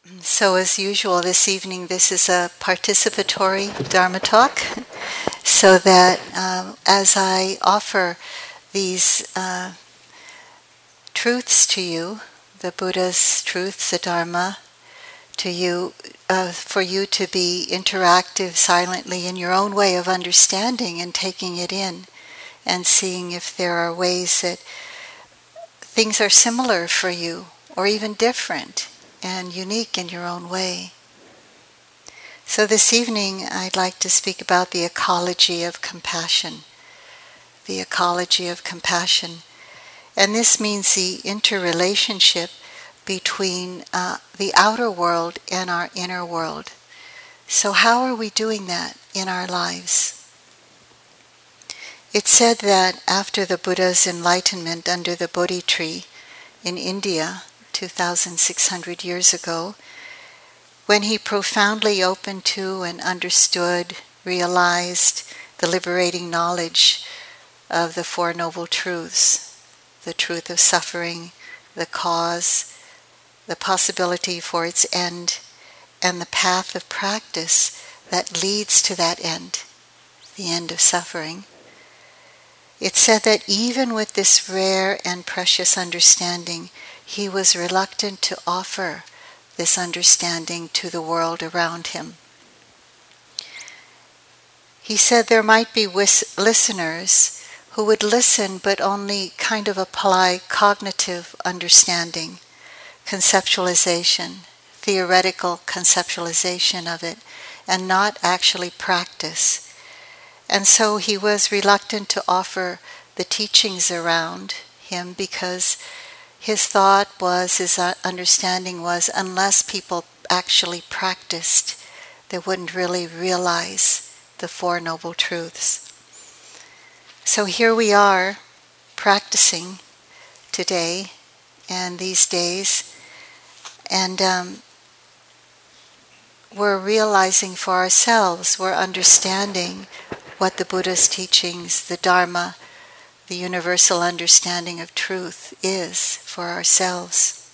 So as usual this evening, this is a participatory Dharma talk, so that as I offer these truths to you, the Buddha's truths, the Dharma, to you, for you to be interactive silently in your own way of understanding and taking it in, and seeing if there are ways that things are similar for you, or even different and unique in your own way. So this evening I'd like to speak about the ecology of compassion. The ecology of compassion. And this means the interrelationship between the outer world and our inner world. So how are we doing that in our lives? It's said that after the Buddha's enlightenment under the Bodhi tree in India, 2,600 years ago, when he profoundly opened to and understood, realized the liberating knowledge of the Four Noble Truths, the truth of suffering, the cause, the possibility for its end, and the path of practice that leads to that end, the end of suffering. It's said that even with this rare and precious understanding, he was reluctant to offer this understanding to the world around him. He said there might be listeners who would listen but only kind of apply cognitive understanding, conceptualization, theoretical conceptualization of it, and not actually practice. And so he was reluctant to offer the teachings around him because his thought was, his understanding was, unless people actually practiced, they wouldn't really realize the Four Noble Truths. So here we are, practicing today and these days, and we're realizing for ourselves, we're understanding what the Buddha's teachings, the Dharma, the universal understanding of truth is for ourselves.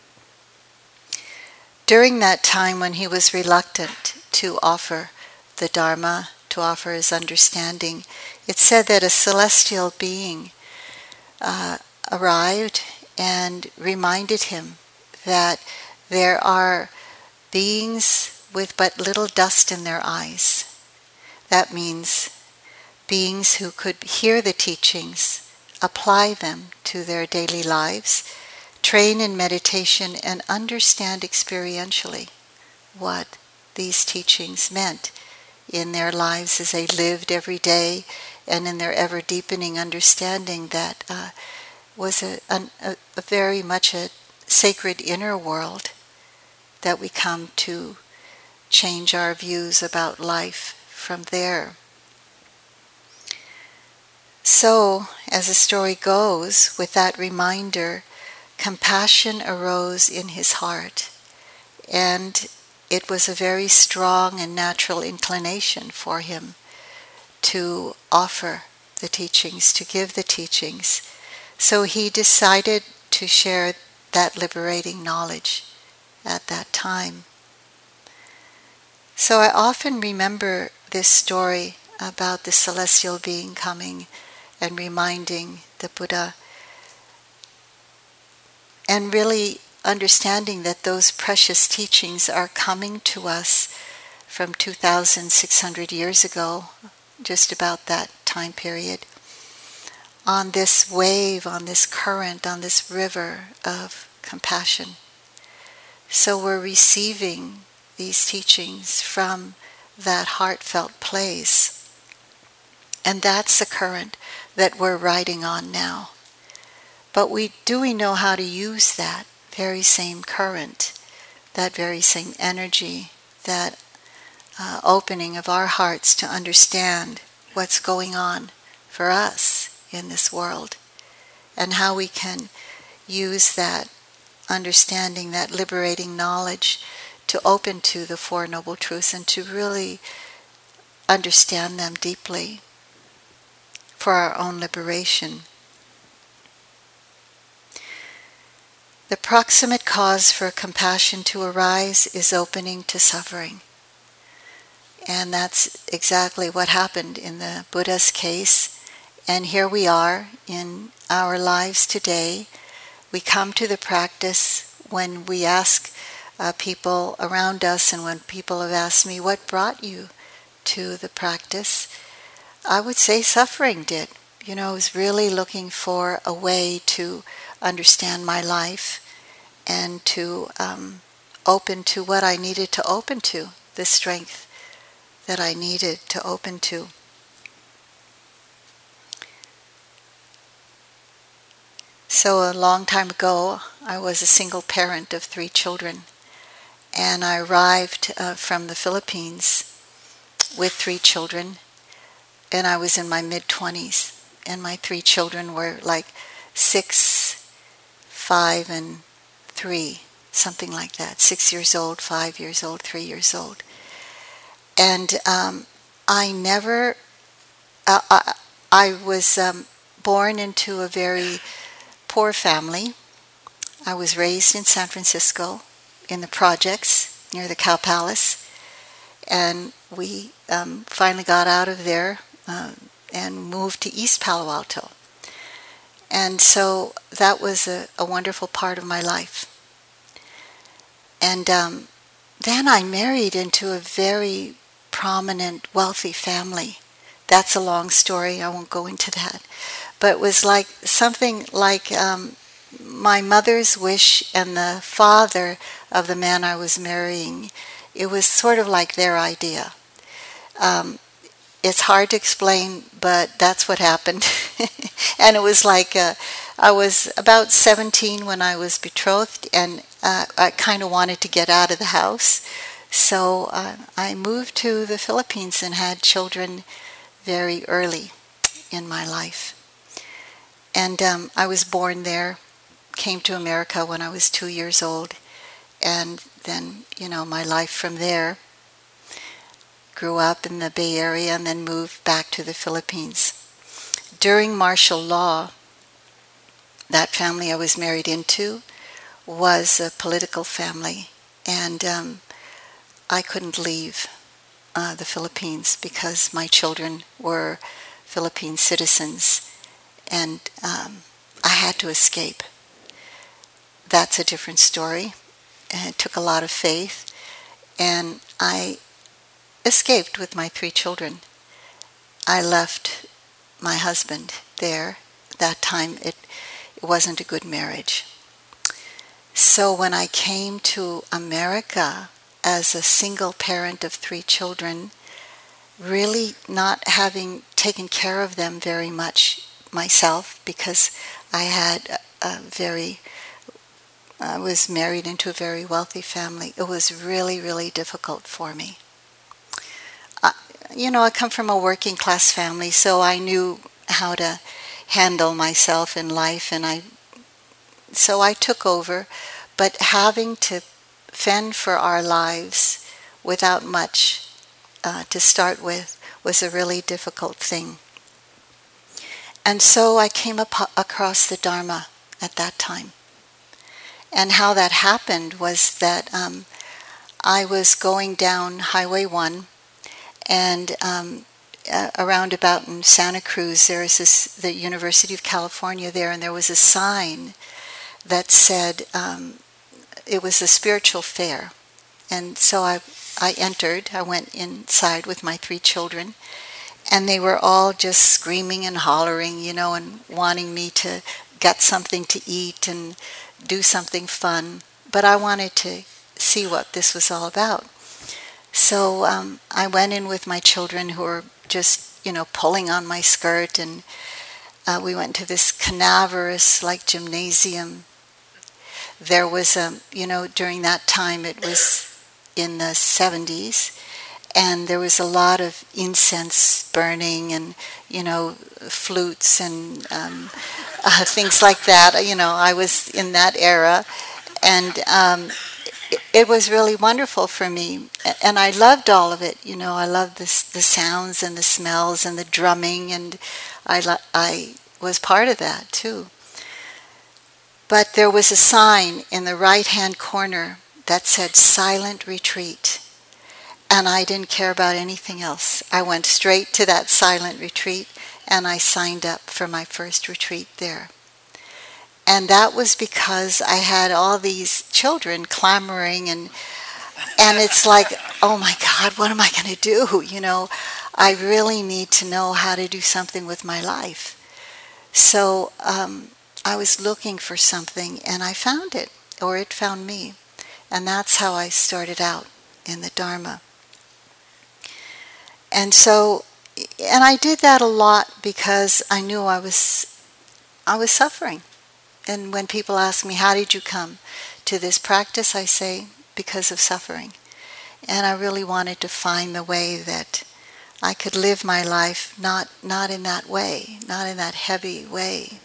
During that time when he was reluctant to offer the Dharma, to offer his understanding, it's said that a celestial being arrived and reminded him that there are beings with but little dust in their eyes. That means beings who could hear the teachings, apply them to their daily lives, train in meditation, and understand experientially what these teachings meant in their lives as they lived every day, and in their ever-deepening understanding that was a very much a sacred inner world that we come to change our views about life from there. So, as the story goes, with that reminder, compassion arose in his heart, and it was a very strong and natural inclination for him to offer the teachings, to give the teachings. So he decided to share that liberating knowledge at that time. So I often remember this story about the celestial being coming and reminding the Buddha, and really understanding that those precious teachings are coming to us from 2,600 years ago, just about that time period, on this wave, on this current, on this river of compassion. So we're receiving these teachings from that heartfelt place. And that's the current that we're riding on now. But do we know how to use that very same current, that very same energy, that opening of our hearts to understand what's going on for us in this world, and how we can use that understanding, that liberating knowledge, to open to the Four Noble Truths and to really understand them deeply for our own liberation. The proximate cause for compassion to arise is opening to suffering. And that's exactly what happened in the Buddha's case. And here we are in our lives today. We come to the practice when we ask people around us, and when people have asked me, what brought you to the practice? I would say suffering did. I was really looking for a way to understand my life and to open to what I needed to open to, the strength that I needed to open to. So a long time ago, I was a single parent of 3 children, and I arrived from the Philippines with 3 children, and I was in my mid-20s, and my 3 children were like 6, 5, and 3, something like that. 6 years old, 5 years old, 3 years old. And I was born into a very poor family. I was raised in San Francisco in the projects near the Cow Palace, and we finally got out of there and moved to East Palo Alto. And so that was a wonderful part of my life. And then I married into a very prominent, wealthy family. That's a long story. I won't go into that. But it was like something like my mother's wish and the father of the man I was marrying. It was sort of like their idea. It's hard to explain, but that's what happened. And it was like I was about 17 when I was betrothed, and I kind of wanted to get out of the house. So I moved to the Philippines and had children very early in my life. And I was born there, came to America when I was 2 years old, and then, my life from there. Grew up in the Bay Area and then moved back to the Philippines. During martial law, that family I was married into was a political family, and I couldn't leave the Philippines because my children were Philippine citizens, and I had to escape. That's a different story, and it took a lot of faith, and I escaped with my 3 children. I left my husband there. That time it wasn't a good marriage. So when I came to America as a single parent of 3 children, really not having taken care of them very much myself, because I was married into a very wealthy family, it was really, really difficult for me. I come from a working class family, so I knew how to handle myself in life, and so I took over, but having to fend for our lives without much to start with was a really difficult thing. And so I came across the Dharma at that time. And how that happened was that I was going down Highway 1, and around about in Santa Cruz, there is the University of California there, and there was a sign that said it was a spiritual fair. And so I entered, I went inside with my 3 children, and they were all just screaming and hollering, and wanting me to get something to eat and do something fun. But I wanted to see what this was all about. So I went in with my children, who were just, pulling on my skirt, and we went to this canaverous, gymnasium. There was, during that time, it was in the 70s, and there was a lot of incense burning and, flutes and things like that. I was in that era, and it was really wonderful for me, and I loved all of it. I loved the sounds and the smells and the drumming, and I was part of that too. But there was a sign in the right-hand corner that said Silent Retreat. And I didn't care about anything else. I went straight to that silent retreat and I signed up for my first retreat there. And that was because I had all these children clamoring and it's like, oh my God, what am I going to do? I really need to know how to do something with my life. So I was looking for something and I found it, or it found me. And that's how I started out in the Dharma. And I did that a lot because I knew I was suffering. And when people ask me, how did you come to this practice? I say, because of suffering. And I really wanted to find the way that I could live my life not in that way, not in that heavy way.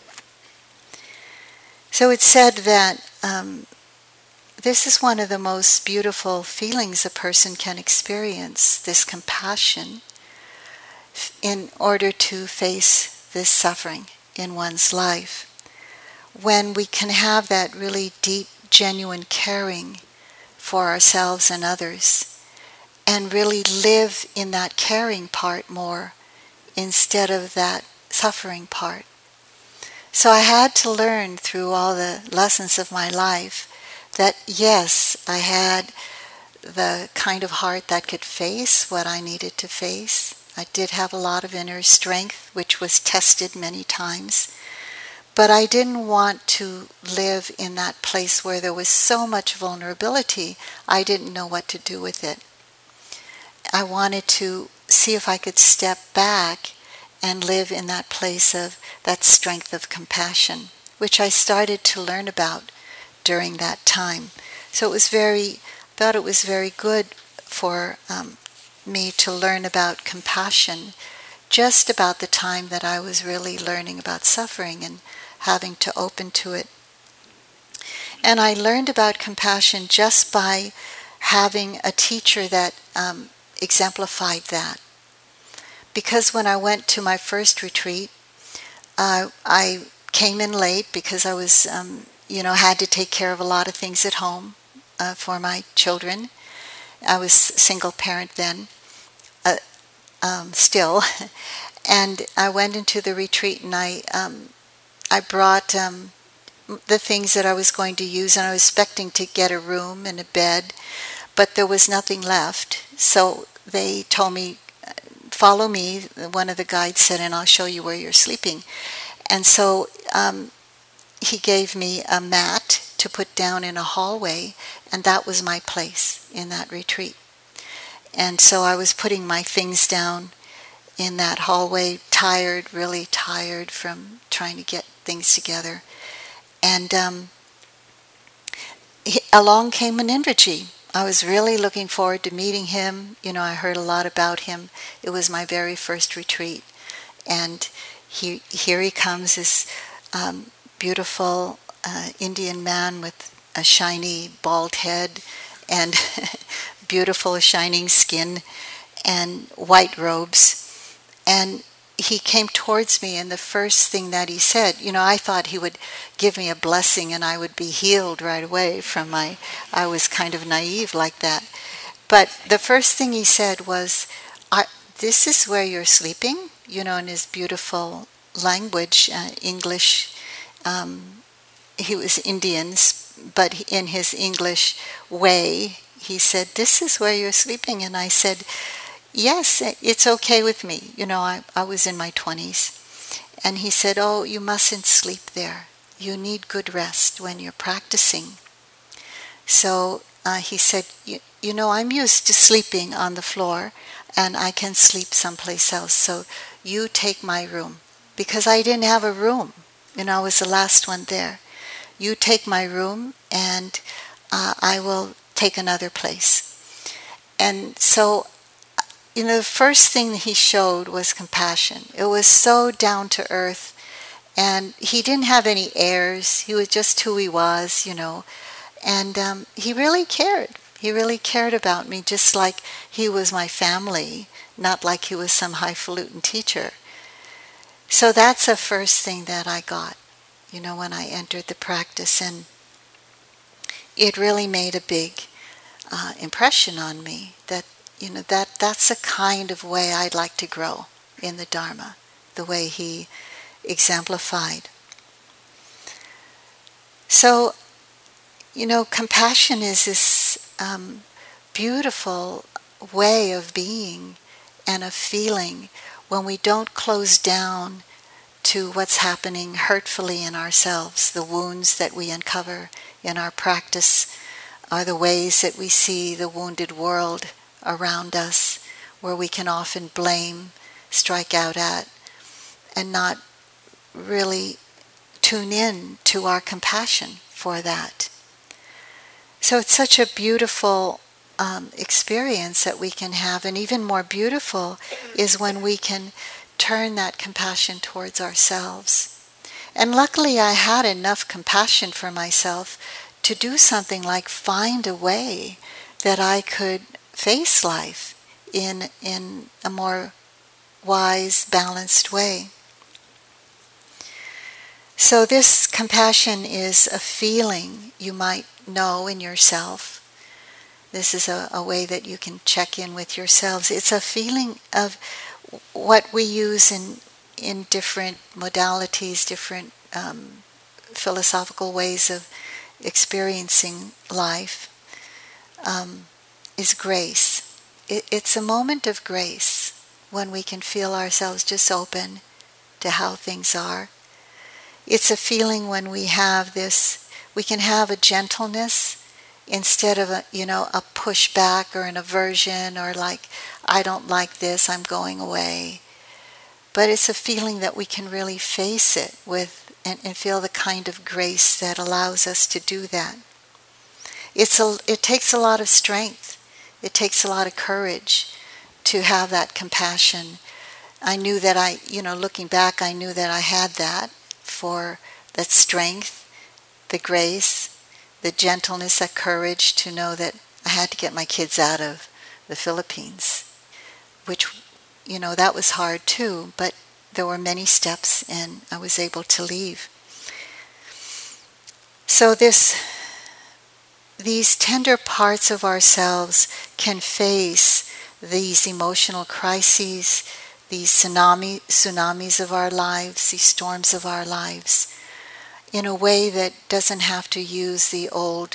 So it's said that this is one of the most beautiful feelings a person can experience, this compassion, in order to face this suffering in one's life. When we can have that really deep, genuine caring for ourselves and others, and really live in that caring part more instead of that suffering part. So I had to learn through all the lessons of my life that yes, I had the kind of heart that could face what I needed to face. I did have a lot of inner strength, which was tested many times. But I didn't want to live in that place where there was so much vulnerability, I didn't know what to do with it. I wanted to see if I could step back and live in that place of that strength of compassion, which I started to learn about during that time. So I thought it was very good for me to learn about compassion just about the time that I was really learning about suffering and having to open to it. And I learned about compassion just by having a teacher that exemplified that. Because when I went to my first retreat, I came in late because I was, had to take care of a lot of things at home for my children. I was single parent then, still. And I went into the retreat and I brought the things that I was going to use, and I was expecting to get a room and a bed, but there was nothing left. So they told me, follow me, one of the guides said, and I'll show you where you're sleeping. And so he gave me a mat to put down in a hallway, and that was my place in that retreat. And so I was putting my things down in that hallway, tired, really tired from trying to get things together. And along came an Indraji. I was really looking forward to meeting him. I heard a lot about him. It was my very first retreat. And here he comes, this beautiful Indian man with a shiny bald head and beautiful shining skin and white robes. And he came towards me, and the first thing that he said, I thought he would give me a blessing and I would be healed right away from I was kind of naive like that. But the first thing he said was, this is where you're sleeping, in his beautiful language, English. He was Indian, but in his English way, he said, this is where you're sleeping. And I said, yes, it's okay with me. I was in my 20s. And he said, oh, you mustn't sleep there. You need good rest when you're practicing. So he said, I'm used to sleeping on the floor, and I can sleep someplace else. So you take my room. Because I didn't have a room. I was the last one there. You take my room, and I will take another place. And so the first thing that he showed was compassion. It was so down to earth, and he didn't have any airs. He was just who he was, and he really cared. He really cared about me, just like he was my family, not like he was some highfalutin teacher. So that's the first thing that I got, when I entered the practice, and it really made a big impression on me that, that's a kind of way I'd like to grow in the Dharma, the way he exemplified. So, compassion is this beautiful way of being and of feeling when we don't close down to what's happening hurtfully in ourselves. The wounds that we uncover in our practice are the ways that we see the wounded world around us, where we can often blame, strike out at, and not really tune in to our compassion for that. So it's such a beautiful experience that we can have, and even more beautiful is when we can turn that compassion towards ourselves. And luckily I had enough compassion for myself to do something like find a way that I could face life in a more wise, balanced way. So this compassion is a feeling you might know in yourself. This is a way that you can check in with yourselves. It's a feeling of what we use in different modalities, different philosophical ways of experiencing life, is grace. It's a moment of grace when we can feel ourselves just open to how things are. It's a feeling when we have this, we can have a gentleness instead of a pushback or an aversion, or like, I don't like this, I'm going away. But it's a feeling that we can really face it with and feel the kind of grace that allows us to do that. It takes a lot of strength. It takes a lot of courage to have that compassion. I knew that looking back, I knew that I had that, for that strength, the grace, the gentleness, that courage to know that I had to get my kids out of the Philippines, which, that was hard too, but there were many steps and I was able to leave. So these tender parts of ourselves can face these emotional crises, these tsunamis of our lives, these storms of our lives, in a way that doesn't have to use the old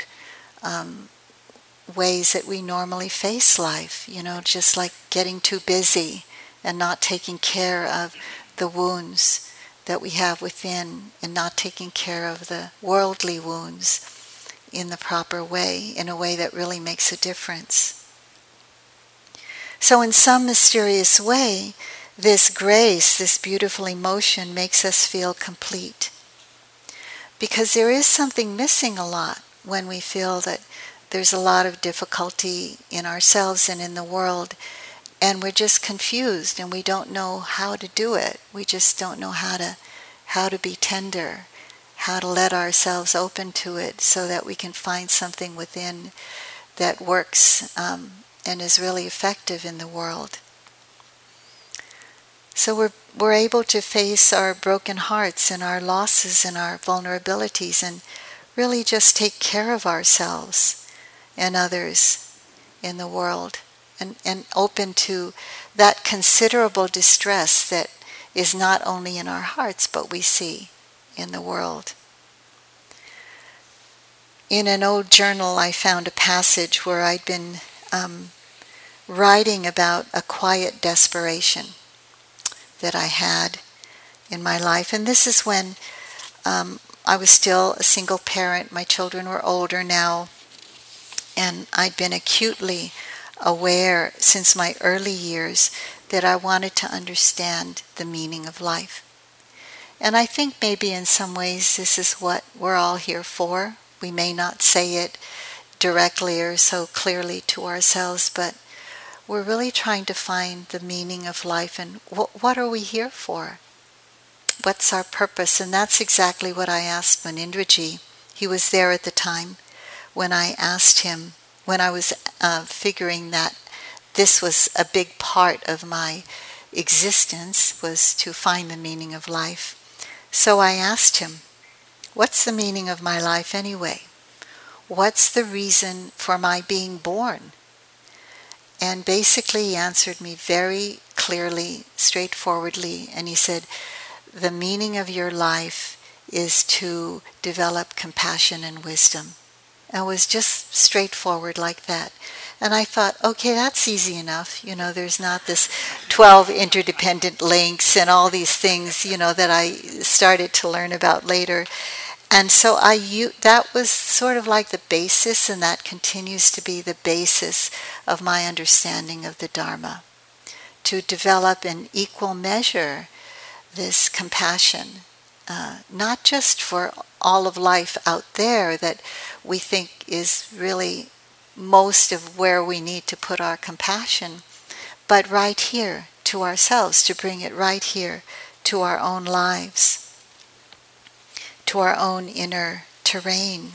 ways that we normally face life, just like getting too busy and not taking care of the wounds that we have within, and not taking care of the worldly wounds in the proper way, in a way that really makes a difference. So in some mysterious way, this grace, this beautiful emotion, makes us feel complete. Because there is something missing a lot when we feel that there's a lot of difficulty in ourselves and in the world, and we're just confused and we don't know how to do it. We just don't know how to be tender, how to let ourselves open to it so that we can find something within that works and is really effective in the world. So we're able to face our broken hearts and our losses and our vulnerabilities and really just take care of ourselves and others in the world, and open to that considerable distress that is not only in our hearts but we see in the world. In an old journal I found a passage where I'd been writing about a quiet desperation that I had in my life. And this is when I was still a single parent. My children were older now, and I'd been acutely aware since my early years that I wanted to understand the meaning of life. And I think maybe in some ways this is what we're all here for. We may not say it directly or so clearly to ourselves, but we're really trying to find the meaning of life and what are we here for? What's our purpose? And that's exactly what I asked Munindraji. He was there at the time when I asked him, when I was figuring that this was a big part of my existence, was to find the meaning of life. So I asked him, what's the meaning of my life anyway? What's the reason for my being born? And basically he answered me very clearly, straightforwardly, and he said, the meaning of your life is to develop compassion and wisdom. And it was just straightforward like that. And I thought, okay, that's easy enough. There's not this 12 interdependent links and all these things, that I started to learn about later. And so that was sort of like the basis, and that continues to be the basis of my understanding of the Dharma. To develop in equal measure this compassion, not just for all of life out there that we think is really most of where we need to put our compassion, but right here to ourselves, to bring it right here to our own lives, to our own inner terrain.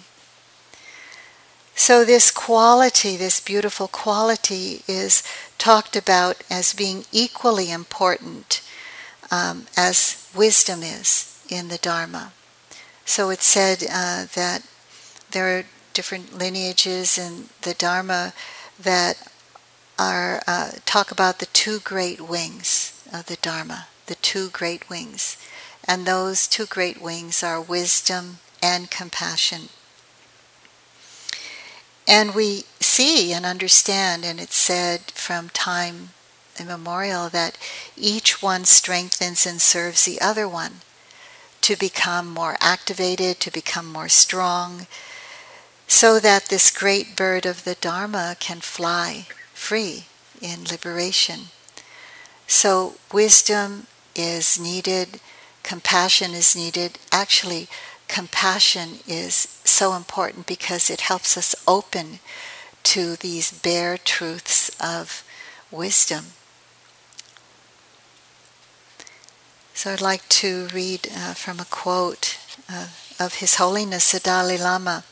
So this quality, this beautiful quality, is talked about as being equally important as wisdom is in the Dharma. So it's said that there are different lineages in the Dharma that are talk about the two great wings of the Dharma, the two great wings. And those two great wings are wisdom and compassion. And we see and understand, and it's said from time immemorial, that each one strengthens and serves the other one to become more activated, to become more strong, so that this great bird of the Dharma can fly free in liberation. So wisdom is needed, compassion is needed. Actually, compassion is so important because it helps us open to these bare truths of wisdom. So I'd like to read from a quote of His Holiness the Dalai Lama.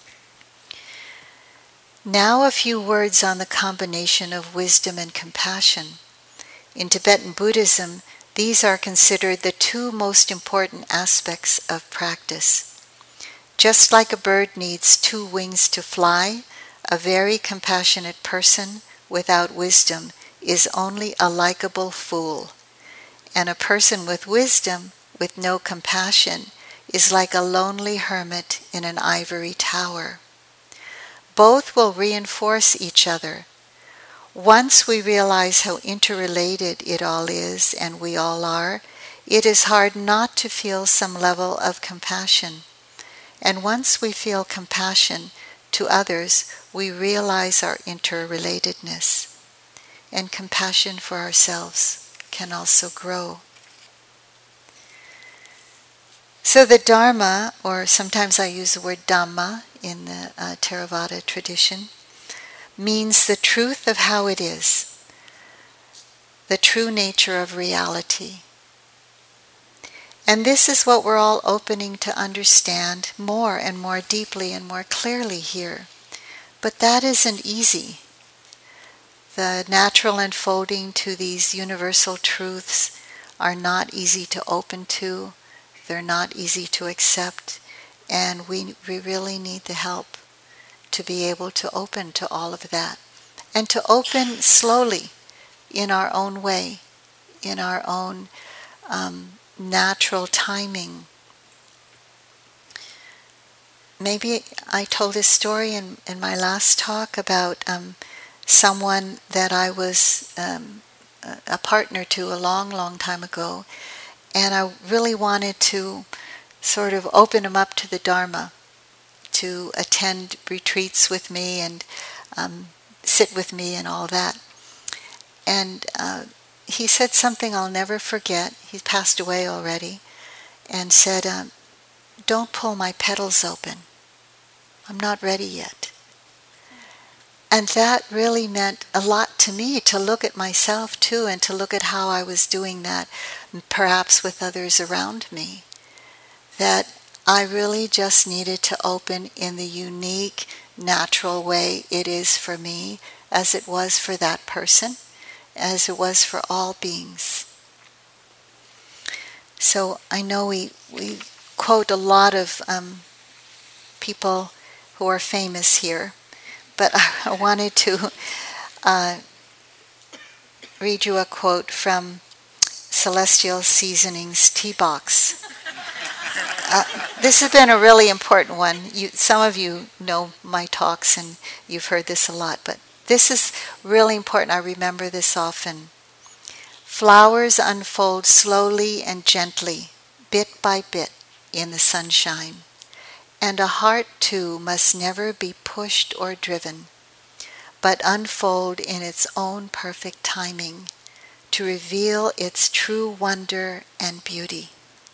Now a few words on the combination of wisdom and compassion. In Tibetan Buddhism, these are considered the two most important aspects of practice. Just like a bird needs two wings to fly, a very compassionate person without wisdom is only a likable fool. And a person with wisdom, with no compassion, is like a lonely hermit in an ivory tower. Both will reinforce each other. Once we realize how interrelated it all is, and we all are, it is hard not to feel some level of compassion. And once we feel compassion to others, we realize our interrelatedness. And compassion for ourselves can also grow. So the Dharma, or sometimes I use the word Dhamma in the Theravada tradition, means the truth of how it is, the true nature of reality. And this is what we're all opening to understand more and more deeply and more clearly here. But that isn't easy. The natural unfolding to these universal truths are not easy to open to, they're not easy to accept, and we really need the help to be able to open to all of that. And to open slowly, in our own way, in our own natural timing. Maybe I told this story in my last talk about someone that I was a partner to a long, long time ago, and I really wanted to sort of open him up to the Dharma, to attend retreats with me and sit with me and all that. And he said something I'll never forget. He's passed away already, and said, "Don't pull my petals open. I'm not ready yet." And that really meant a lot to me, to look at myself too, and to look at how I was doing that, perhaps with others around me. That I really just needed to open in the unique, natural way it is for me, as it was for that person, as it was for all beings. So I know we quote a lot of people who are famous here, but I wanted to read you a quote from Celestial Seasonings Tea Box. This has been a really important one. Some of you know my talks and you've heard this a lot, but this is really important. I remember this often. Flowers unfold slowly and gently, bit by bit, in the sunshine. And a heart too must never be pushed or driven, but unfold in its own perfect timing to reveal its true wonder and beauty.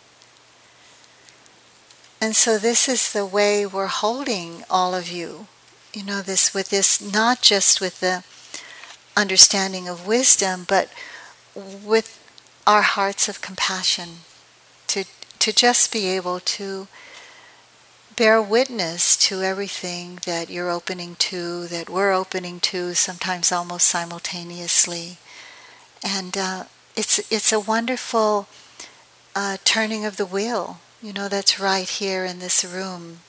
And so this is the way we're holding all of you, this with this, not just with the understanding of wisdom, but with our hearts of compassion, to just be able to bear witness to everything that you're opening to, that we're opening to, sometimes almost simultaneously. And it's a wonderful turning of the wheel, that's right here in this room.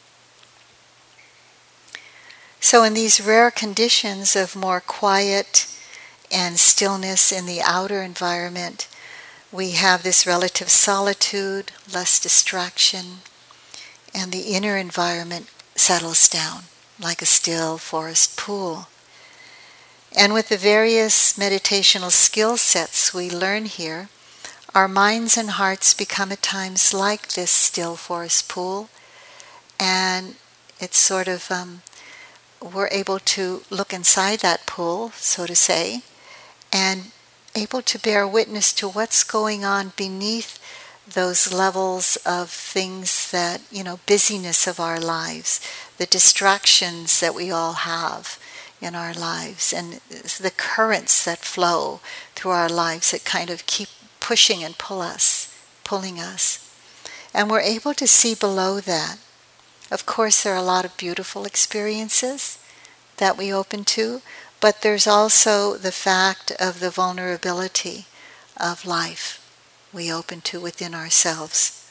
So in these rare conditions of more quiet and stillness in the outer environment, we have this relative solitude, less distraction, and the inner environment settles down like a still forest pool. And with the various meditational skill sets we learn here, our minds and hearts become at times like this still forest pool, and it's sort of, we're able to look inside that pool, so to say, and able to bear witness to what's going on beneath those levels of things that, busyness of our lives, the distractions that we all have in our lives, and the currents that flow through our lives that kind of keep pushing and pulling us. And we're able to see below that. Of course, there are a lot of beautiful experiences that we open to, but there's also the fact of the vulnerability of life we open to within ourselves.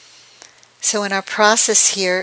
So in our process here,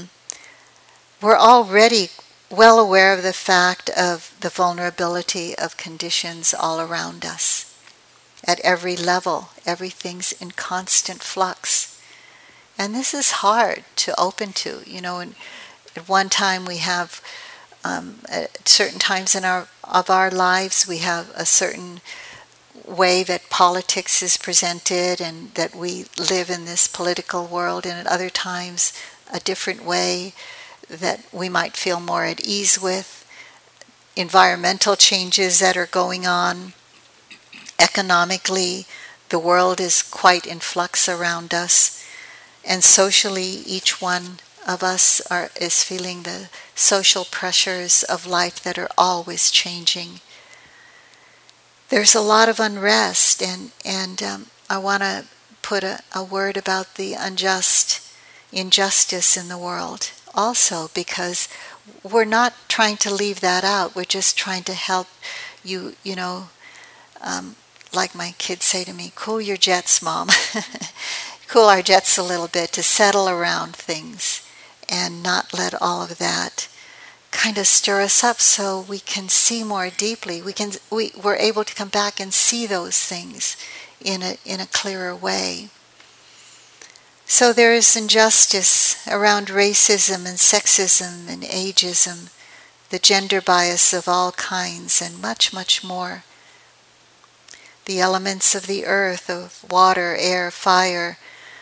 we're already well aware of the fact of the vulnerability of conditions all around us. At every level, everything's in constant flux. And this is hard to open to. And at one time we have, at certain times of our lives, we have a certain way that politics is presented and that we live in this political world, and at other times a different way that we might feel more at ease with. Environmental changes that are going on. Economically, the world is quite in flux around us, and socially each one of us is feeling the social pressures of life that are always changing. There's a lot of unrest, and I want to put a word about the injustice in the world also, because we're not trying to leave that out. We're just trying to help you, like my kids say to me, cool your jets, Mom. Cool our jets a little bit, to settle around things and not let all of that kind of stir us up so we can see more deeply. We're able to come back and see those things in a clearer way. So there is injustice around racism and sexism and ageism, the gender bias of all kinds, and much, much more. The elements of the earth, of water, air, fire,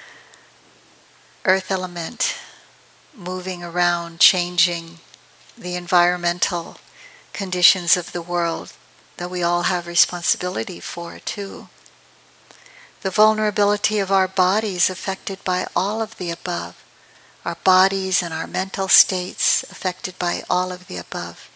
earth element, moving around, changing, the environmental conditions of the world that we all have responsibility for too. The vulnerability of our bodies affected by all of the above. Our bodies and our mental states affected by all of the above.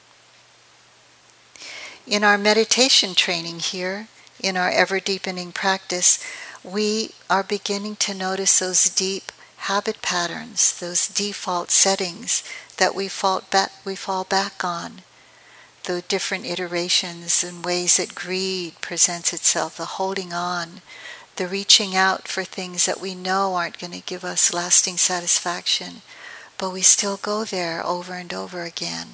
In our meditation training here, in our ever-deepening practice, we are beginning to notice those deep habit patterns, those default settings that we fall back on, the different iterations and ways that greed presents itself, the holding on, the reaching out for things that we know aren't going to give us lasting satisfaction, but we still go there over and over again.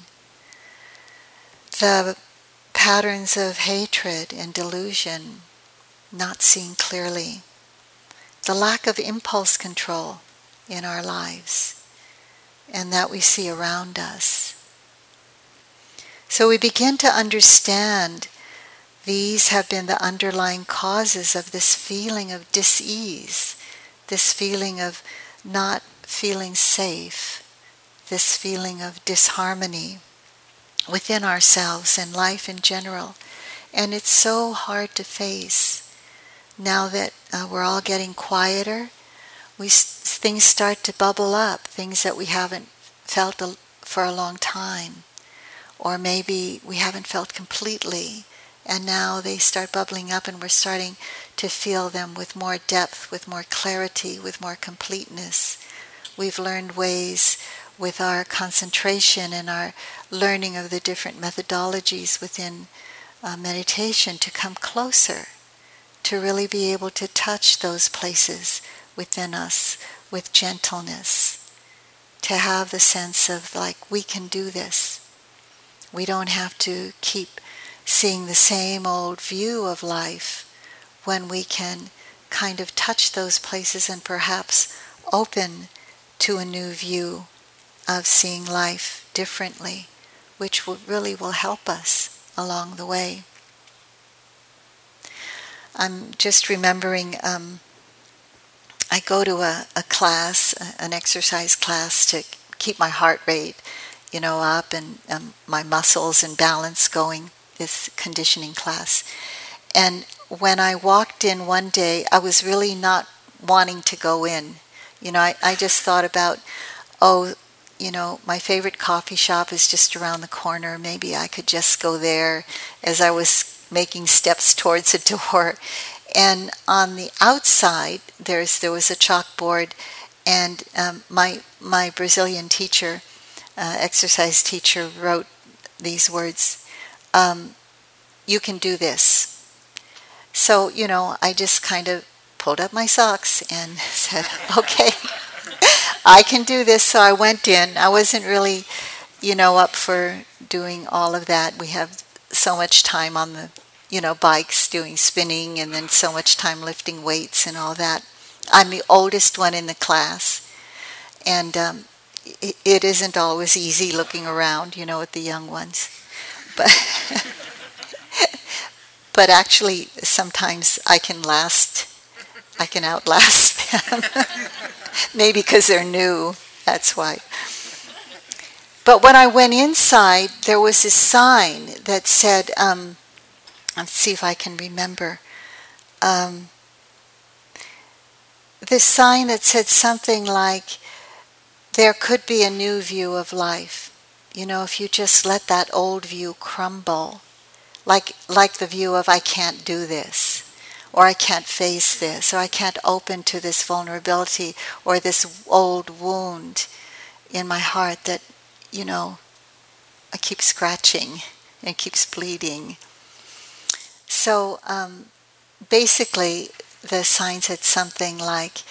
The patterns of hatred and delusion, not seeing clearly. The lack of impulse control in our lives, and that we see around us. So we begin to understand these have been the underlying causes of this feeling of dis-ease, this feeling of not feeling safe, this feeling of disharmony within ourselves and life in general. And it's so hard to face. Now that we're all getting quieter, things start to bubble up, things that we haven't felt for a long time. Or maybe we haven't felt completely, and now they start bubbling up and we're starting to feel them with more depth, with more clarity, with more completeness. We've learned ways with our concentration and our learning of the different methodologies within meditation to come closer, to really be able to touch those places within us with gentleness, to have the sense of like, we can do this. We don't have to keep seeing the same old view of life when we can kind of touch those places and perhaps open to a new view of seeing life differently, which really will help us along the way. I'm just remembering I go to a class, an exercise class to keep my heart rate up and my muscles and balance going, this conditioning class. And when I walked in one day, I was really not wanting to go in. I just thought about, my favorite coffee shop is just around the corner. Maybe I could just go there as I was making steps towards the door. And on the outside, there was a chalkboard, and my Brazilian teacher, exercise teacher, wrote these words, you can do this. So, I just kind of pulled up my socks and said, okay, I can do this. So I went in. I wasn't really, up for doing all of that. We have so much time on the, bikes doing spinning, and then so much time lifting weights and all that. I'm the oldest one in the class, and it isn't always easy looking around, at the young ones. But actually, sometimes I can outlast them. Maybe because they're new, that's why. But when I went inside, there was this sign that said, let's see if I can remember. This sign that said something like, there could be a new view of life. If you just let that old view crumble, like the view of I can't do this, or I can't face this, or I can't open to this vulnerability, or this old wound in my heart that, I keep scratching and it keeps bleeding. So basically the sign said something like,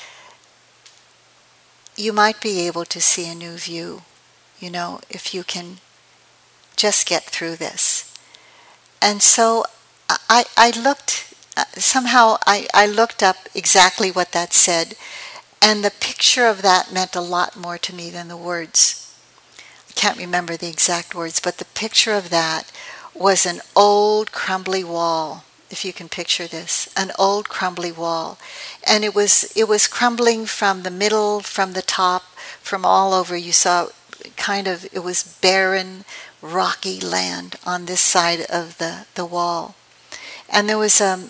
you might be able to see a new view, if you can just get through this. And so I looked, somehow I looked up exactly what that said, and the picture of that meant a lot more to me than the words. I can't remember the exact words, but the picture of that was an old crumbly wall, if you can picture this, an old crumbly wall. And it was crumbling from the middle, from the top, from all over. You saw it was barren, rocky land on this side of the wall. And there was a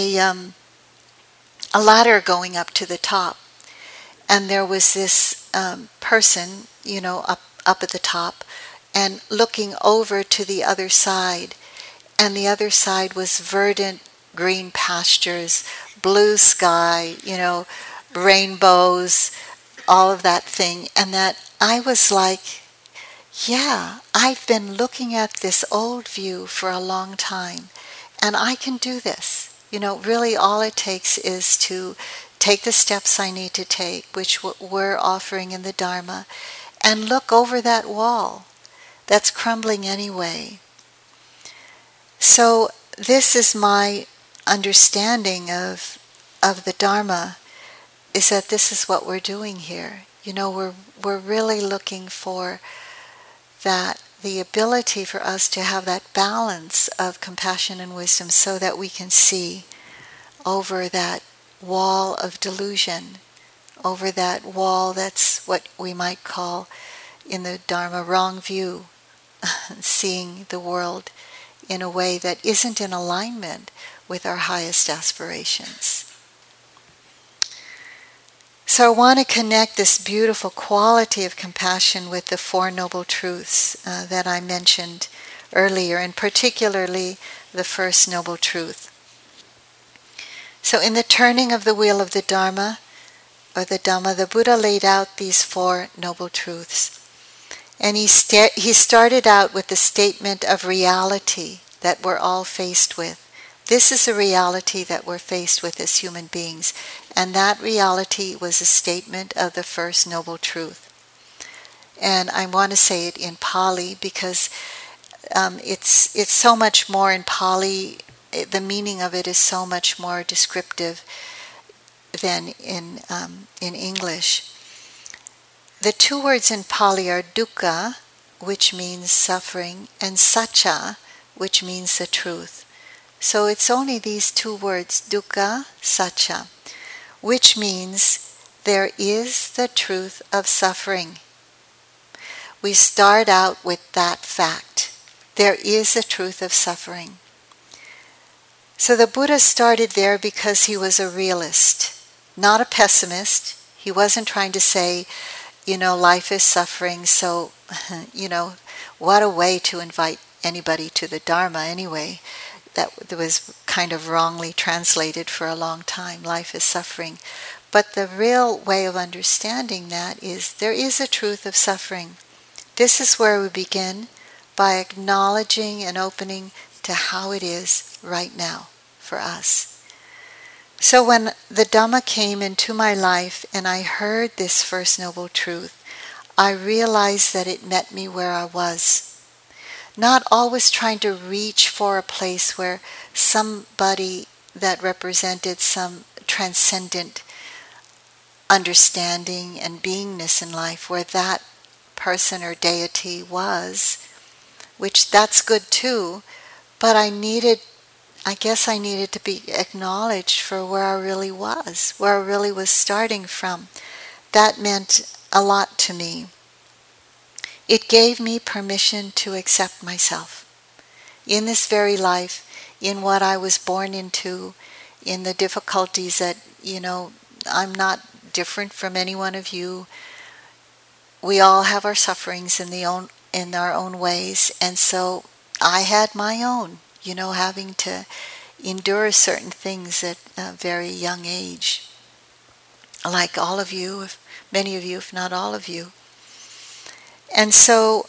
ladder going up to the top. And there was this person, up at the top, and looking over to the other side. And the other side was verdant green pastures, blue sky, rainbows, all of that thing. And that I was like, yeah, I've been looking at this old view for a long time, and I can do this. really all it takes is to take the steps I need to take, which we're offering in the Dharma, and look over that wall that's crumbling anyway. So this is my understanding of the Dharma, is that this is what we're doing here. We're really looking for that, the ability for us to have that balance of compassion and wisdom so that we can see over that wall of delusion, over that wall that's what we might call in the Dharma wrong view, seeing the world in a way that isn't in alignment with our highest aspirations. So I want to connect this beautiful quality of compassion with the Four Noble Truths that I mentioned earlier, and particularly the first Noble Truth. So in the turning of the wheel of the Dharma, or the Dhamma, the Buddha laid out these Four Noble Truths. And he started out with the statement of reality that we're all faced with. This is a reality that we're faced with as human beings. And that reality was a statement of the first Noble Truth. And I want to say it in Pali because it's so much more in Pali. The meaning of it is so much more descriptive than in English. The two words in Pali are dukkha, which means suffering, and satcha, which means the truth. So it's only these two words, dukkha, satcha, which means there is the truth of suffering. We start out with that fact. There is a truth of suffering. So the Buddha started there because he was a realist, not a pessimist. He wasn't trying to say, life is suffering, so, what a way to invite anybody to the Dharma anyway. That was kind of wrongly translated for a long time. Life is suffering. But the real way of understanding that is there is a truth of suffering. This is where we begin, by acknowledging and opening to how it is right now for us. So when the Dhamma came into my life and I heard this first noble truth, I realized that it met me where I was. Not always trying to reach for a place where somebody that represented some transcendent understanding and beingness in life, where that person or deity was, which that's good too, but I guess I needed to be acknowledged for where I really was, where I really was starting from. That meant a lot to me. It gave me permission to accept myself in this very life, in what I was born into, in the difficulties that, I'm not different from any one of you. We all have our sufferings in our own ways, and so I had my own, having to endure certain things at a very young age, like all of you, many of you, if not all of you. And so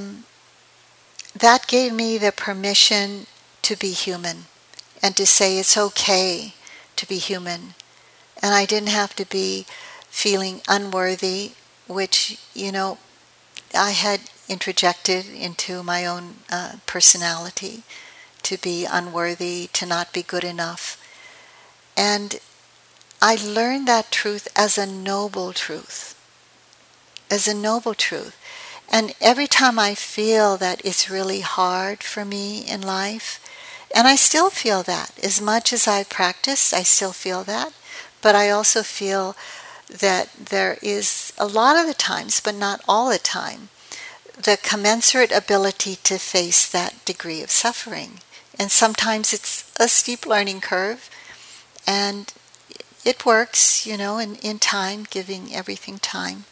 that gave me the permission to be human and to say it's okay to be human. And I didn't have to be feeling unworthy, which, I had introjected into my own personality, to be unworthy, to not be good enough. And I learned that truth as a noble truth. As a noble truth. And every time I feel that it's really hard for me in life, and I still feel that. As much as I've practiced, I still feel that. But I also feel that there is, a lot of the times, but not all the time, the commensurate ability to face that degree of suffering. And sometimes it's a steep learning curve, and it works, in time, giving everything time.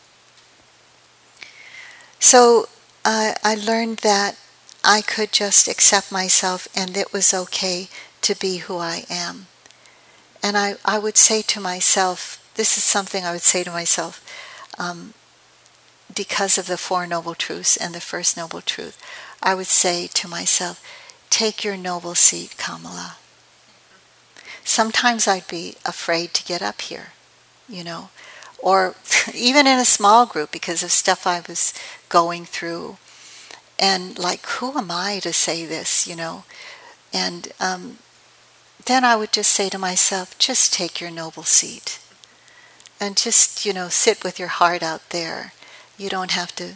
So I learned that I could just accept myself, and it was okay to be who I am. And I would say to myself, this is something I would say to myself, because of the Four Noble Truths and the first Noble Truth, I would say to myself, take your noble seat, Kamala. sometimes I'd be afraid to get up here, or even in a small group because of stuff I was going through. And like, who am I to say this, And then I would just say to myself, just take your noble seat. And just, sit with your heart out there. You don't have to,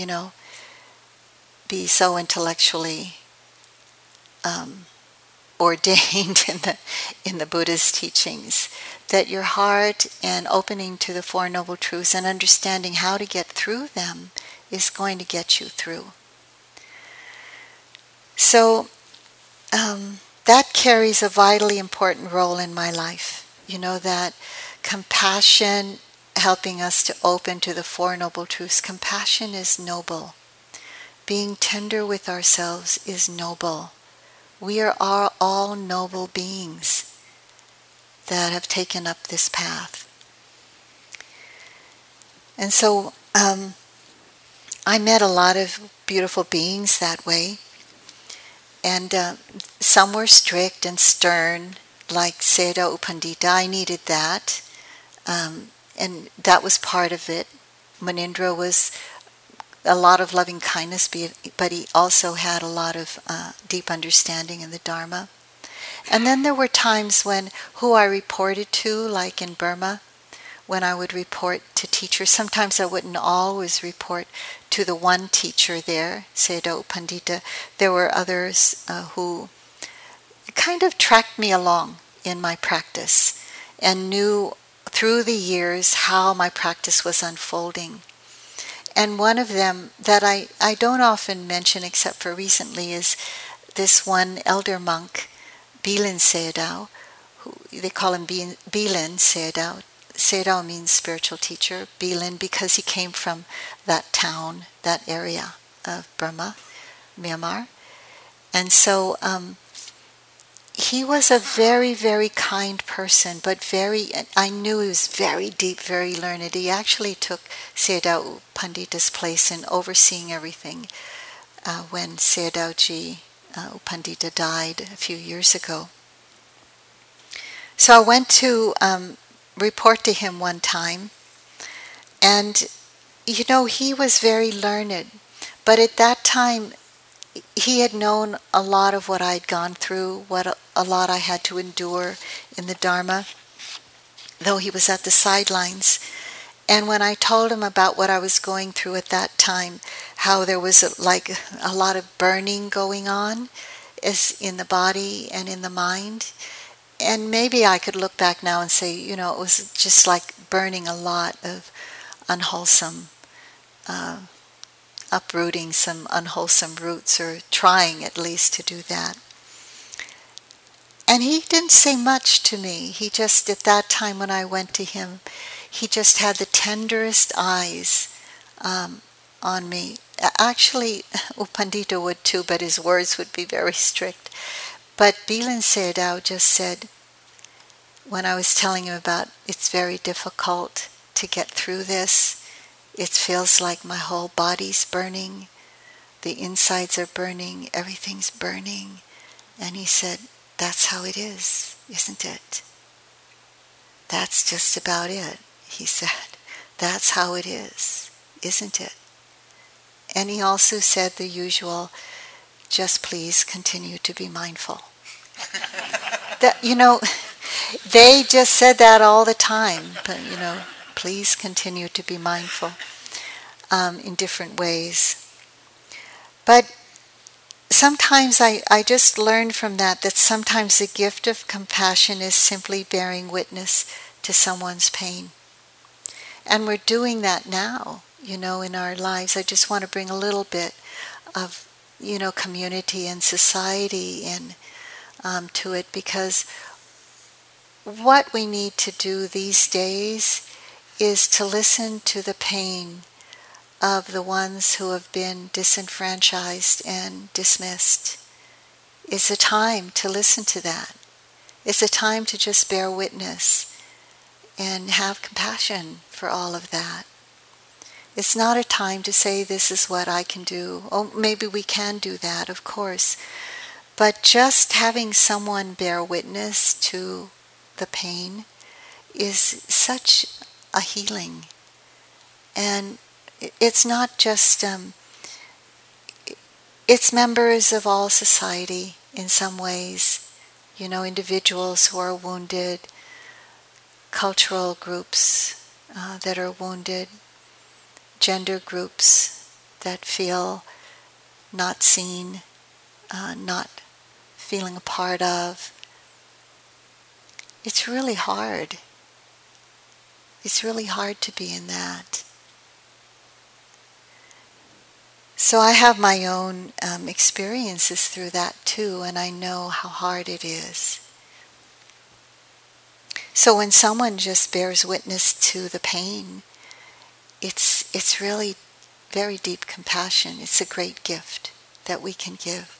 be so intellectually ordained in the Buddha's teachings. That your heart and opening to the Four Noble Truths and understanding how to get through them is going to get you through. So that carries a vitally important role in my life. That compassion, helping us to open to the Four Noble Truths. Compassion is noble. Being tender with ourselves is noble. We are all noble beings that have taken up this path. And so I met a lot of beautiful beings that way. And some were strict and stern, like Sayadaw U Pandita. I needed that. And that was part of it. Munindra was a lot of loving kindness, but he also had a lot of deep understanding in the Dharma. And then there were times when who I reported to, like in Burma, when I would report to teachers. Sometimes I wouldn't always report to the one teacher there, Sayadaw U Pandita. There were others who kind of tracked me along in my practice and knew through the years how my practice was unfolding. And one of them that I don't often mention except for recently is this one elder monk, Bilin Sayadaw, who they call him Bilin Sayadaw. Sayadaw means spiritual teacher, Bilin, because he came from that town, that area of Burma, Myanmar. And so he was a very, very kind person, but I knew he was very deep, very learned. He actually took Sayadaw U Pandita's place in overseeing everything when Sayadawji U Pandita died a few years ago. So I went to report to him one time, and he was very learned, but at that time he had known a lot of what I'd gone through, what a lot I had to endure in the Dharma, though he was at the sidelines. And when I told him about what I was going through at that time, how there was a lot of burning going on as in the body and in the mind, and maybe I could look back now and say, it was just like burning a lot of unwholesome, uprooting some unwholesome roots, or trying at least to do that. And he didn't say much to me. He just, at that time when I went to him, he just had the tenderest eyes on me. Actually, U Pandita would too, but his words would be very strict. But Bilin Sayadaw just said, when I was telling him about it's very difficult to get through this, it feels like my whole body's burning, the insides are burning, everything's burning. And he said, that's how it is, isn't it? That's just about it, he said. That's how it is, isn't it? And he also said the usual, just please continue to be mindful. That, they just said that all the time, but please continue to be mindful in different ways. But sometimes I just learned from that sometimes the gift of compassion is simply bearing witness to someone's pain. And we're doing that now, in our lives. I just want to bring a little bit of, community and society in to it, because what we need to do these days is to listen to the pain of the ones who have been disenfranchised and dismissed. It's a time to listen to that. It's a time to just bear witness and have compassion for all of that. It's not a time to say this is what I can do. Oh, maybe we can do that, of course. But just having someone bear witness to the pain is such a healing. And it's not just, it's members of all society in some ways, individuals who are wounded, cultural groups that are wounded, gender groups that feel not seen, not feeling a part of. It's really hard. It's really hard to be in that. So I have my own experiences through that too, and I know how hard it is. So when someone just bears witness to the pain, it's really very deep compassion. It's a great gift that we can give.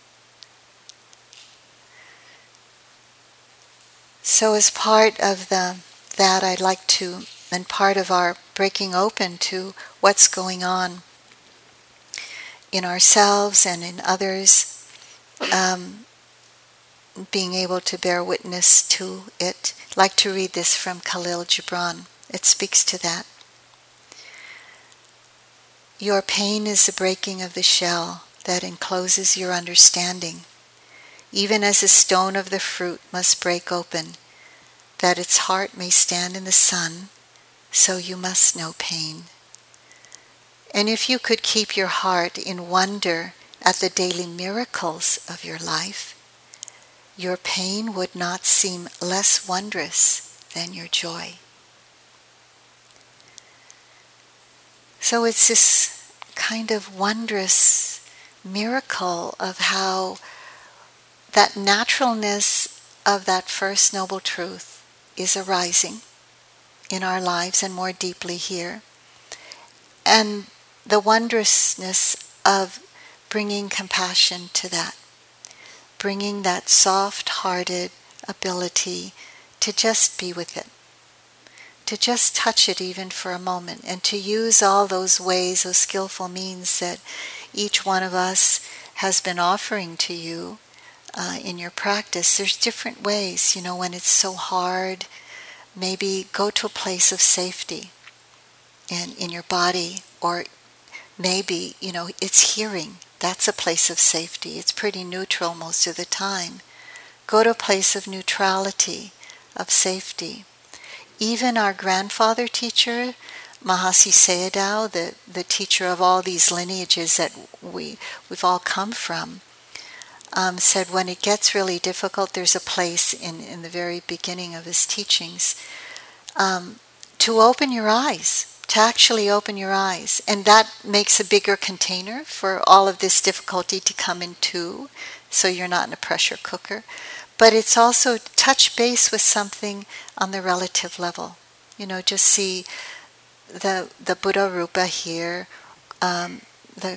So as part of that, I'd like to, and part of our breaking open to what's going on in ourselves and in others, being able to bear witness to it. I'd like to read this from Khalil Gibran. It speaks to that. Your pain is the breaking of the shell that encloses your understanding, even as a stone of the fruit must break open, that its heart may stand in the sun, so you must know pain. And if you could keep your heart in wonder at the daily miracles of your life, your pain would not seem less wondrous than your joy. So it's this kind of wondrous miracle of how that naturalness of that first noble truth is arising in our lives and more deeply here. And the wondrousness of bringing compassion to that, bringing that soft-hearted ability to just be with it, to just touch it even for a moment, and to use all those ways, those skillful means that each one of us has been offering to you in your practice. There's different ways, when it's so hard, maybe go to a place of safety in your body, or maybe, it's hearing. That's a place of safety. It's pretty neutral most of the time. Go to a place of neutrality, of safety. Even our grandfather teacher, Mahasi Sayadaw, the teacher of all these lineages that we've all come from, said when it gets really difficult, there's a place in the very beginning of his teachings to open your eyes, to actually open your eyes. And that makes a bigger container for all of this difficulty to come into, so you're not in a pressure cooker. But it's also touch base with something on the relative level. Just see the Buddha Rupa here, the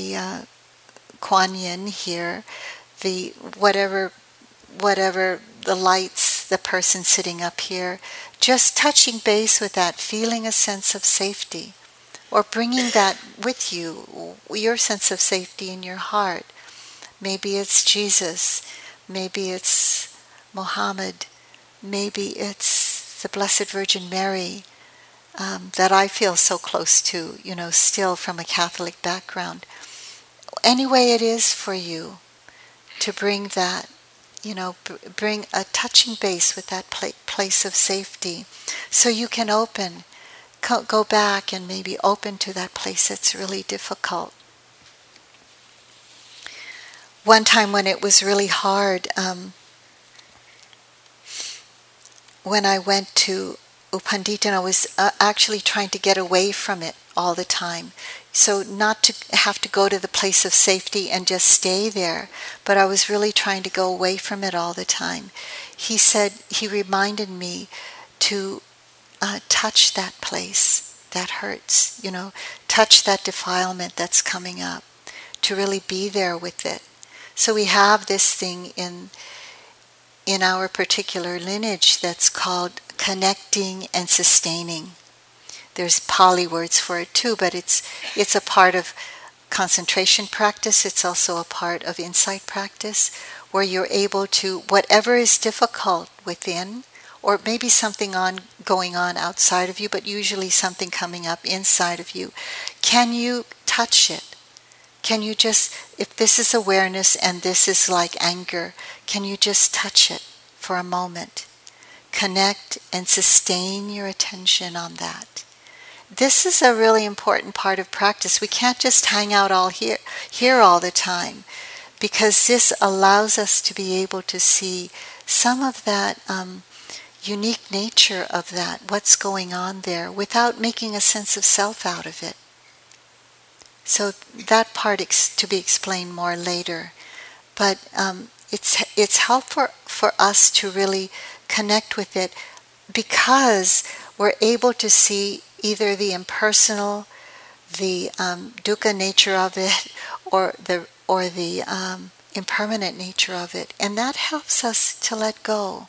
Kuan Yin here, the whatever the lights, the person sitting up here, just touching base with that, feeling a sense of safety, or bringing that with you, your sense of safety in your heart. Maybe it's Jesus, maybe it's Mohammed, maybe it's the Blessed Virgin Mary, that I feel so close to, still from a Catholic background. Any way it is for you to bring that, bring a touching base with that place of safety, so you can go back and maybe open to that place that's really difficult. One time when it was really hard, when I went to U Pandita, I was actually trying to get away from it all the time. So not to have to go to the place of safety and just stay there, but I was really trying to go away from it all the time. He reminded me to touch that place that hurts, touch that defilement that's coming up, to really be there with it. So we have this thing in our particular lineage that's called connecting and sustaining. There's Pali words for it too, but it's a part of concentration practice. It's also a part of insight practice, where you're able to, whatever is difficult within, or maybe something going on outside of you, but usually something coming up inside of you. Can you touch it? Can you just, if this is awareness and this is like anger, can you just touch it for a moment? Connect and sustain your attention on that. This is a really important part of practice. We can't just hang out here all the time, because this allows us to be able to see some of that unique nature of that, what's going on there, without making a sense of self out of it. So that part to be explained more later. But it's helpful for us to really connect with it, because we're able to see either the impersonal, the dukkha nature of it, or the impermanent nature of it, and that helps us to let go.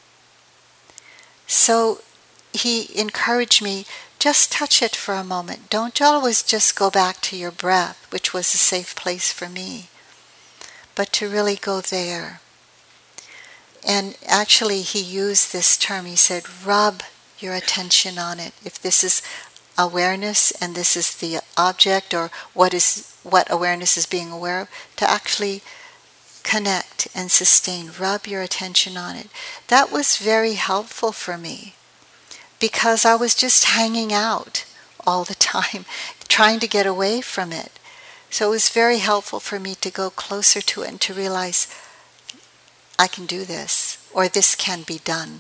So he encouraged me, just touch it for a moment. Don't always just go back to your breath, which was a safe place for me, but to really go there. And actually he used this term, he said, rub your attention on it. If this is awareness and this is the object, or what awareness is being aware of, to actually connect and sustain, rub your attention on it. That was very helpful for me, because I was just hanging out all the time, trying to get away from it. So it was very helpful for me to go closer to it and to realize, I can do this, or this can be done.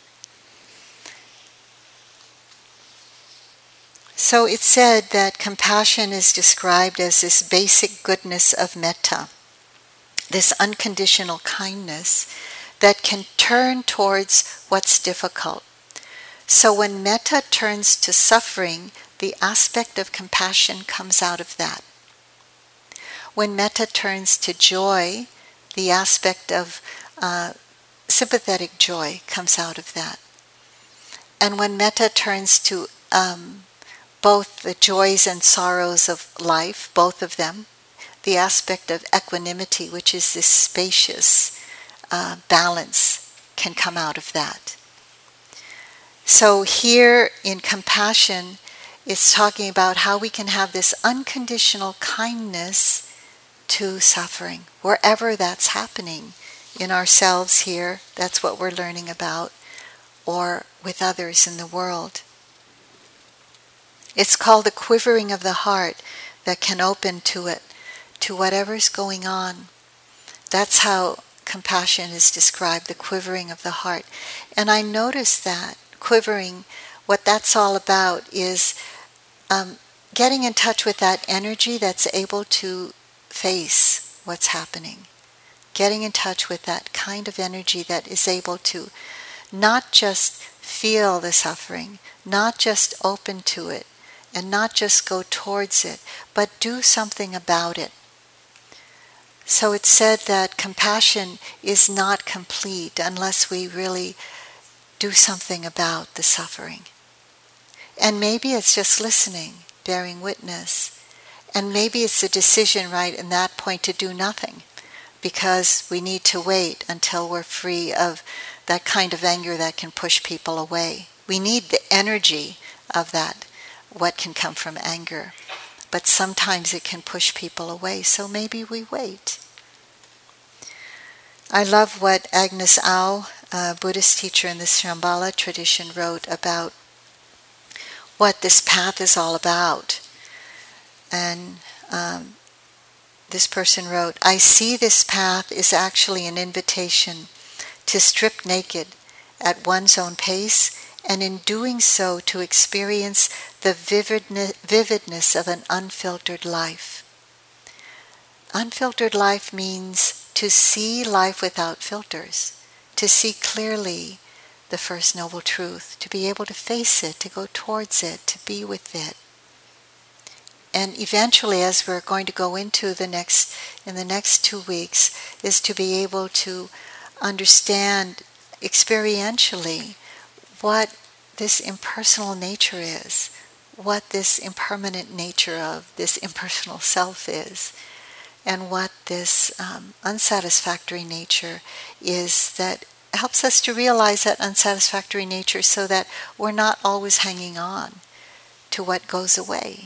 So it's said that compassion is described as this basic goodness of metta, this unconditional kindness that can turn towards what's difficult. So when metta turns to suffering, the aspect of compassion comes out of that. When metta turns to joy, the aspect of sympathetic joy comes out of that. And when metta turns to both the joys and sorrows of life, both of them, the aspect of equanimity, which is this spacious balance, can come out of that. So here in compassion, it's talking about how we can have this unconditional kindness to suffering, wherever that's happening, in ourselves here, that's what we're learning about, or with others in the world. It's called the quivering of the heart that can open to it, to whatever's going on. That's how compassion is described, the quivering of the heart. And I noticed that quivering, what that's all about is getting in touch with that energy that's able to face what's happening. Getting in touch with that kind of energy that is able to not just feel the suffering, not just open to it, and not just go towards it, but do something about it. So it's said that compassion is not complete unless we really do something about the suffering. And maybe it's just listening, bearing witness. And maybe it's a decision right in that point to do nothing, because we need to wait until we're free of that kind of anger that can push people away. We need the energy of that, what can come from anger. But sometimes it can push people away, so maybe we wait. I love what Agnes Au, a Buddhist teacher in the Shambhala tradition, wrote about what this path is all about. And this person wrote, I see this path is actually an invitation to strip naked at one's own pace, and in doing so to experience the vividness of an unfiltered life. Unfiltered life means to see life without filters, to see clearly the First Noble Truth, to be able to face it, to go towards it, to be with it. And eventually, as we're going to go into in the next 2 weeks, is to be able to understand experientially what this impersonal nature is, what this impermanent nature of this impersonal self is, and what this unsatisfactory nature is that helps us to realize that unsatisfactory nature so that we're not always hanging on to what goes away.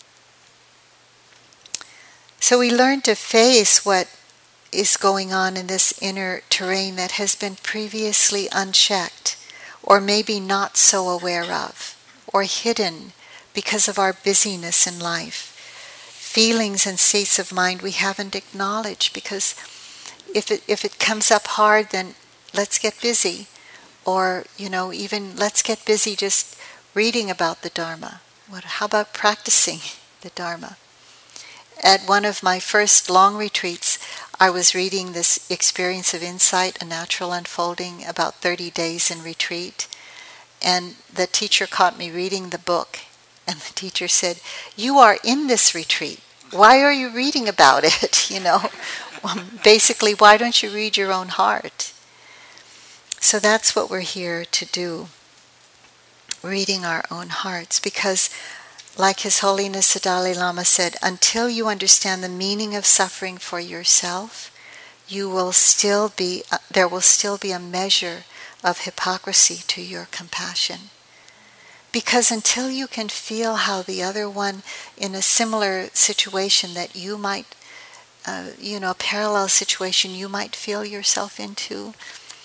So we learn to face what is going on in this inner terrain that has been previously unchecked, or maybe not so aware of, or hidden because of our busyness in life. Feelings and states of mind we haven't acknowledged, because if it comes up hard, then let's get busy. Or, even let's get busy just reading about the Dharma. How about practicing the Dharma? At one of my first long retreats, I was reading this Experience of Insight, A Natural Unfolding, about 30 days in retreat. And the teacher caught me reading the book. And the teacher said, "You are in this retreat. Why are you reading about it?" Basically, why don't you read your own heart? So that's what we're here to do, reading our own hearts. Because, like His Holiness the Dalai Lama said, until you understand the meaning of suffering for yourself, there will still be a measure of hypocrisy to your compassion. Because until you can feel how the other one in a similar situation that you might, a parallel situation you might feel yourself into,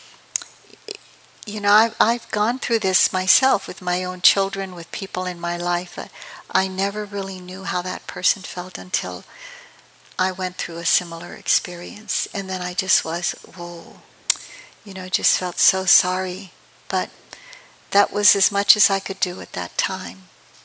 I've gone through this myself with my own children, with people in my life. I never really knew how that person felt until I went through a similar experience. And then I just was, whoa, just felt so sorry. But that was as much as I could do at that time.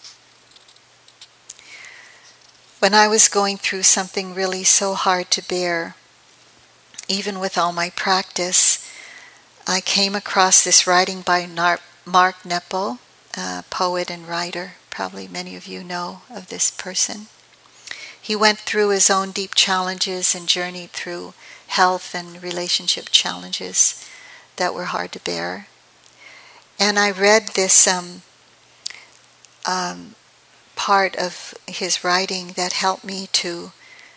When I was going through something really so hard to bear, even with all my practice, I came across this writing by Mark Nepo, a poet and writer. Probably many of you know of this person. He went through his own deep challenges and journeyed through health and relationship challenges that were hard to bear. And I read this part of his writing that helped me to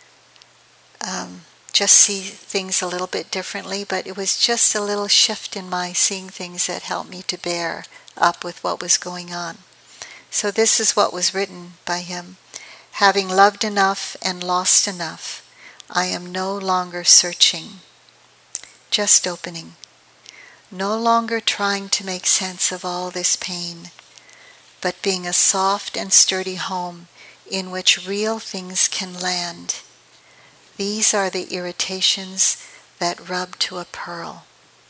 just see things a little bit differently, but it was just a little shift in my seeing things that helped me to bear up with what was going on. So this is what was written by him. Having loved enough and lost enough, I am no longer searching, just opening. No longer trying to make sense of all this pain, but being a soft and sturdy home in which real things can land. These are the irritations that rub to a pearl.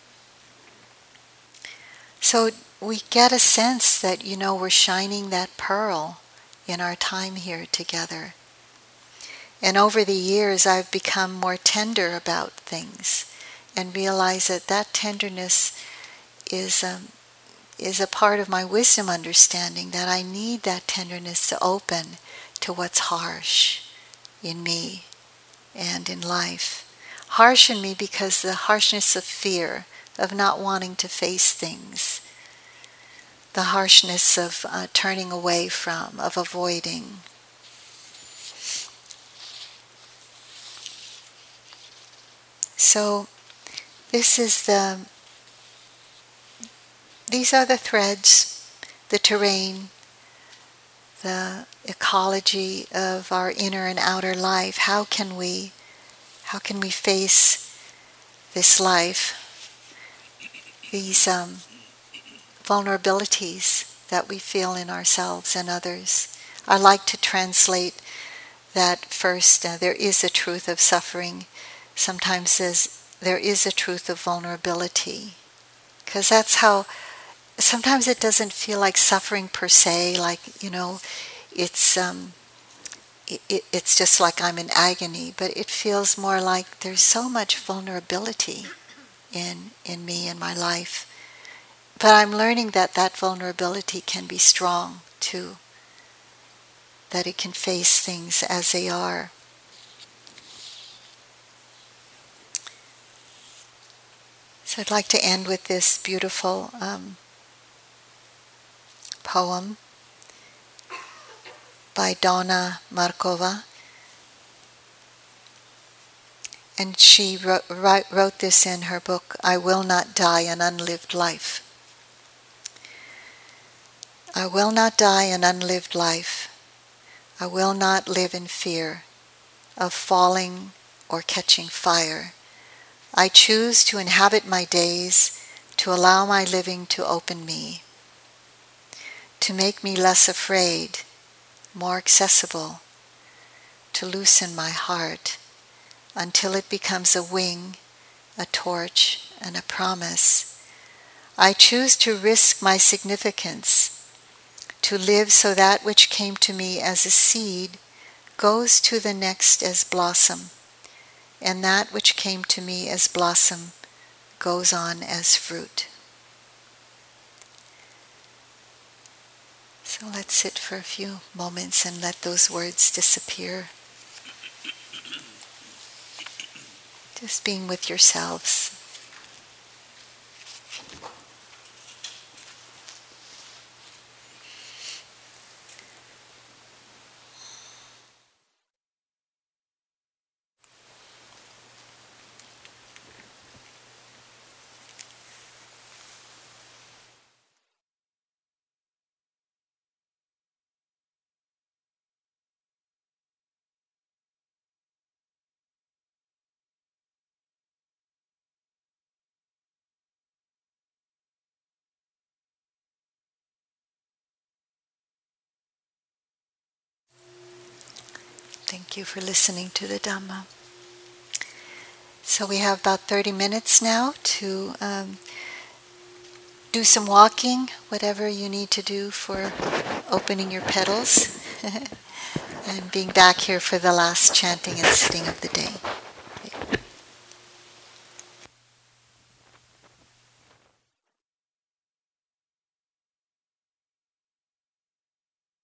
So we get a sense that, we're shining that pearl in our time here together. And over the years, I've become more tender about things and realize that tenderness is a part of my wisdom understanding, that I need that tenderness to open to what's harsh in me and in life. Harsh in me because the harshness of fear, of not wanting to face things, the harshness of turning away from, of avoiding. So these are the threads, the terrain, the ecology of our inner and outer life. How can we face this life, these vulnerabilities that we feel in ourselves and others? I like to translate that first. There is a truth of suffering. Sometimes says there is a truth of vulnerability, because that's how. Sometimes it doesn't feel like suffering per se, like, it's just like I'm in agony, but it feels more like there's so much vulnerability in me and my life. But I'm learning that vulnerability can be strong too, that it can face things as they are. So I'd like to end with this beautiful poem by Donna Markova. And she wrote this in her book, I Will Not Die an Unlived Life. I will not die an unlived life. I will not live in fear of falling or catching fire. I choose to inhabit my days, to allow my living to open me, to make me less afraid, more accessible, to loosen my heart until it becomes a wing, a torch, and a promise. I choose to risk my significance, to live so that which came to me as a seed goes to the next as blossom, and that which came to me as blossom goes on as fruit. So let's sit for a few moments and let those words disappear. Just being with yourselves. Thank you for listening to the Dhamma. So we have about 30 minutes now to do some walking, whatever you need to do for opening your petals, and being back here for the last chanting and sitting of the day.